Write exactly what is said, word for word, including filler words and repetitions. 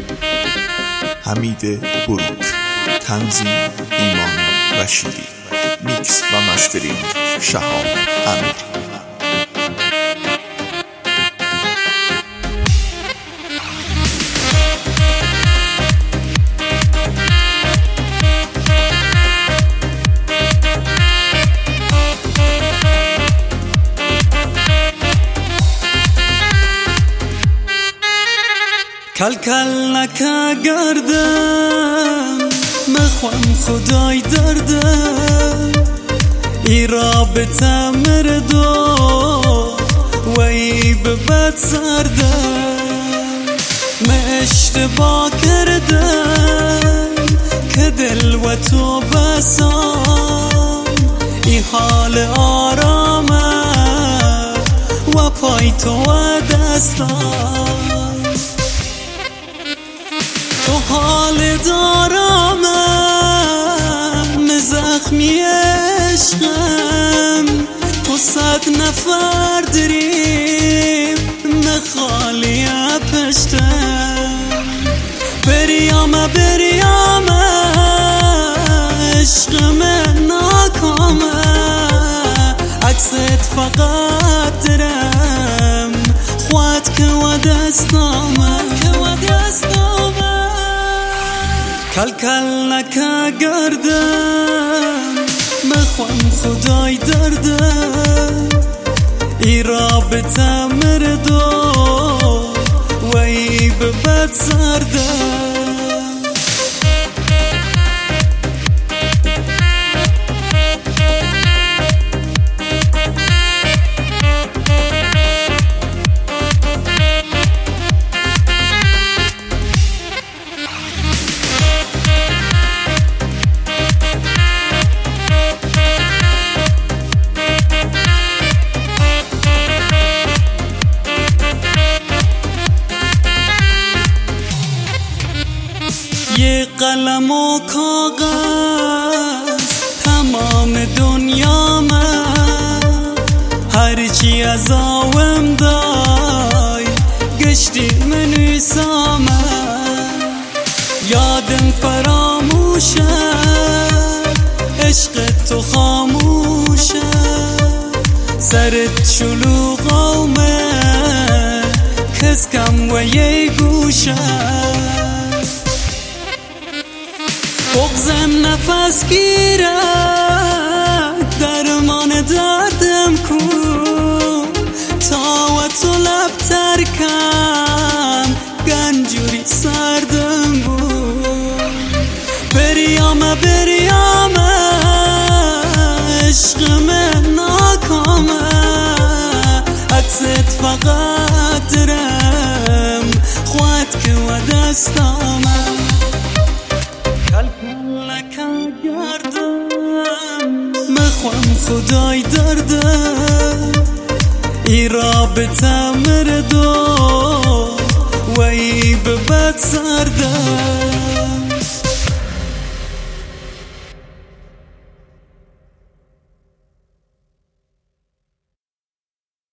حمید بروک، تنظیم ایمان رشیدی، میکس و مسترینگ شهاب امیری. کل کل نکه گردم مخوام خدای دردم ای رابطه مردو و ای به بد سردم من اشتباه کردم که دل و تو بسام ای حال آرامه و پای تو و دستام تو حال دارم زخمی عشقم تو صد نفر دریم مخالی پشتم بریام بریام عشقم ناکامه عکست فقط درم خواد که و دستامه کل کل نکه گردم مخوام خدای دردم ای رابطه مردو و ای به بد سردم یه قلم و کاغذ تمام دنیا من هرچی از آوم دای گشتی منویسامه یادم فراموشه عشق تو خاموشه سرت شلوغ آومه کس کم و یه گوشه بغزم نفس گیره درمان دردم کن تا و تو لب ترکم گنجوری سردم بود بریام بریام عشقم ناکامه عکست فقط درم خواد که و دستامه کل کل نکه گردم مخوام خدای دردم ای رابطه مردو و ای به بد سردم